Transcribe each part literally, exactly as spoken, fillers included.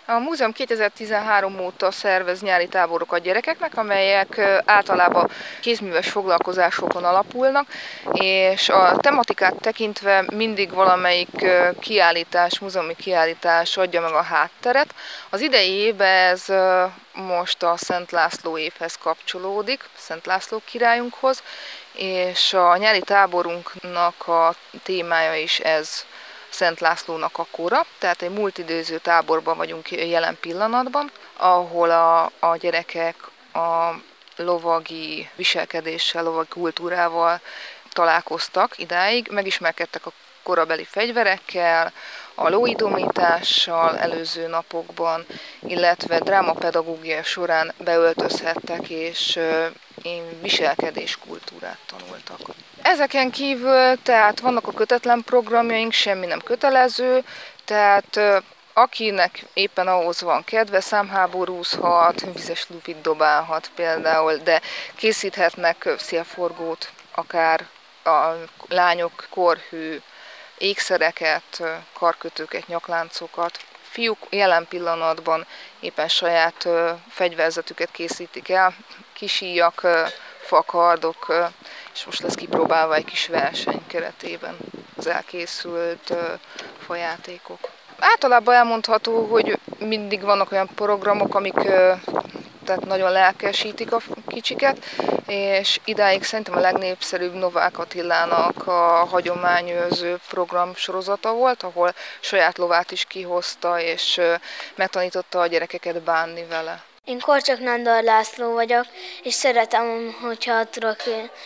A múzeum kétezer-tizenhárom óta szervez nyári táborokat gyerekeknek, amelyek általában kézműves foglalkozásokon alapulnak, és a tematikát tekintve mindig valamelyik kiállítás, múzeumi kiállítás adja meg a hátteret. Az idei évben ez most a Szent László évhez kapcsolódik, Szent László királyunkhoz, és a nyári táborunknak a témája is ez. Szent Lászlónak a kora, tehát egy multidőző táborban vagyunk jelen pillanatban, ahol a, a gyerekek a lovagi viselkedéssel, lovagi kultúrával találkoztak idáig, megismerkedtek a korabeli fegyverekkel, a lóidomítással előző napokban, illetve drámapedagógia során beöltözhettek és viselkedés kultúrát tanultak. Ezeken kívül tehát vannak a kötetlen programjaink, semmi nem kötelező, tehát akinek éppen ahhoz van kedve, számháborúzhat, vizes lufit dobálhat például, de készíthetnek szélforgót, akár a lányok korhű ékszereket, karkötőket, nyakláncokat. Fiúk jelen pillanatban éppen saját fegyverzetüket készítik el, kisíjak, fakardok, és most lesz kipróbálva egy kis verseny keretében az elkészült fajátékok. Általában elmondható, hogy mindig vannak olyan programok, amik tehát nagyon lelkesítik a kicsiket, és idáig szerintem a legnépszerűbb Novák Attilának a hagyományőrző program sorozata volt, ahol saját lovát is kihozta, és megtanította a gyerekeket bánni vele. Én Korcsak Nándor László vagyok, és szeretem, hogyha tudok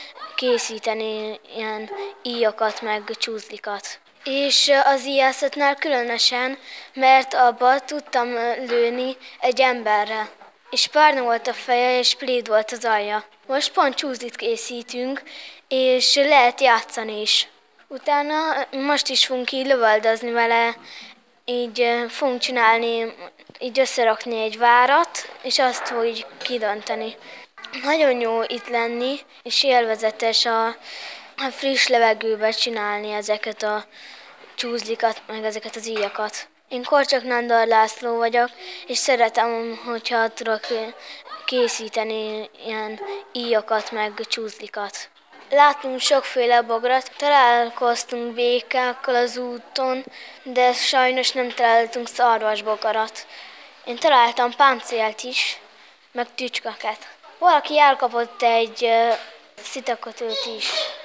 készíteni ilyen íjakat, meg csúzlikat. És az íjászatnál különösen, mert abba tudtam lőni egy emberre. És párna volt a feje, és pléd volt az alja. Most pont csúzlit készítünk, és lehet játszani is. Utána most is fogunk így lövöldözni vele, így fogunk csinálni, így összerakni egy várat, és azt fog így kidönteni. Nagyon jó itt lenni, és élvezetes a, a friss levegőben csinálni ezeket a csúzlikat, meg ezeket az íjakat. Én Korcsak Nándor László vagyok, és szeretem, hogyha tudok készíteni ilyen íjakat, meg csúzlikat. Láttunk sokféle bogarat, találkoztunk békákkal az úton, de sajnos nem találtunk szarvasbogarat. Én találtam páncélt is, meg tücskeket. Valaki elkapott egy uh, szitakötőt is.